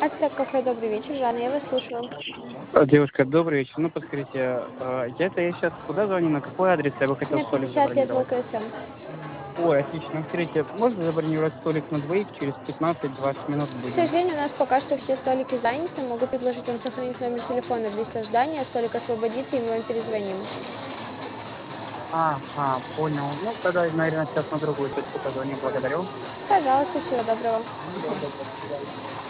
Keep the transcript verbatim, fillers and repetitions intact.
Ацтек кафе, добрый вечер, Жанна, я вас слушаю. А, Девушка, добрый вечер. Ну, подскажите, а, я это я сейчас куда звоню, на какой адрес? Я бы хотел На столик пятьдесят лет в забронировать. ЛКСМ. Ой, отлично. Скажите, можно забронировать столик на двоих через пятнадцать-двадцать минут К будем? сожалению, у нас пока что все столики заняты. Могу предложить вам сохранить номер телефона в листе ожидания. Столик освободится, и мы вам перезвоним. Ага, понял. Ну, тогда, наверное, сейчас на другую точку позвоню. Благодарю. Пожалуйста, всего доброго. Всего доброго. До свидания.